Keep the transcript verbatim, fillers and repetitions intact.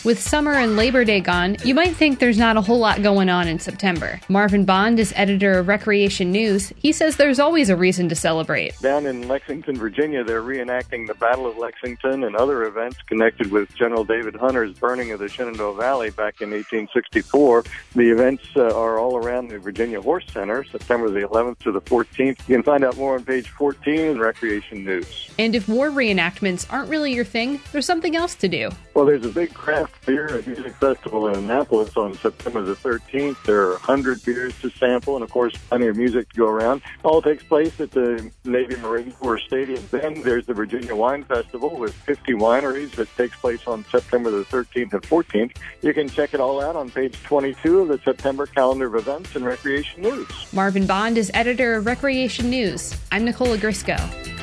With summer and Labor Day gone, you might think there's not a whole lot going on in September. Marvin Bond is editor of Recreation News. He says there's always a reason to celebrate. Down in Lexington, Virginia, they're reenacting the Battle of Lexington and other events connected with General David Hunter's burning of the Shenandoah Valley back in eighteen sixty-four. The events uh, are all around the Virginia Horse Center, September the eleventh to the fourteenth. You can find out more on page fourteen in Recreation News. And if war reenactments aren't really your thing, there's something else to do. Well, there's a big craft beer and music festival in Annapolis on September the thirteenth. There are one hundred beers to sample and, of course, plenty of music to go around. All takes place at the Navy Marine Corps Stadium. Then there's the Virginia Wine Festival with fifty wineries that takes place on September the thirteenth and fourteenth. You can check it all out on page twenty-two of the September calendar of events and Recreation News. Marvin Bond is editor of Recreation News. I'm Nicola Grisco.